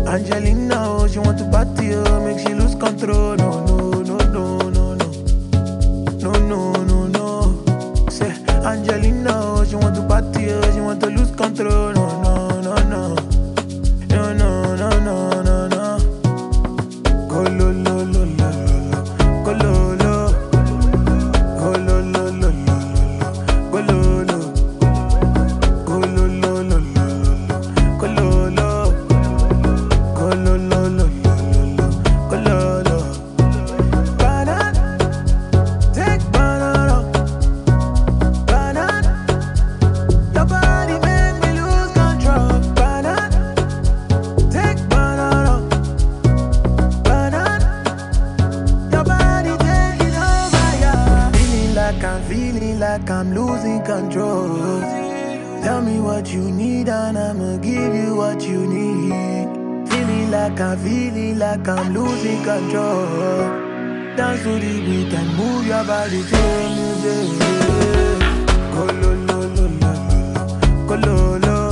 Angelina, oh, she want to party, oh, make she lose control. No, no, no, no, no, no. No, no, no, no. Say, Angelina, oh, she want to party, oh, she want to lose control. No, no, no, no. No, no, no, no, no, no. Go lo, lo, lo, lo, lo. Go lo, lo. Go lo, lo, lo, lo, lo. Go lo, lo. Go lo, lo, lo, lo, lo. Go lo, lo. Go lo, lo, lo, lo, lo. Go lo, lo. Banana, take banana. Banana, your body make me lose control. Banana, take banana. Banana, your body taking over, yeah. Feeling like I'm losing control. Tell me what you need and I'ma give you what you need. Feeling like I'm losing control. Dance to the beat and move your body to the music. Go lo lo lo lo lo, go lo lo.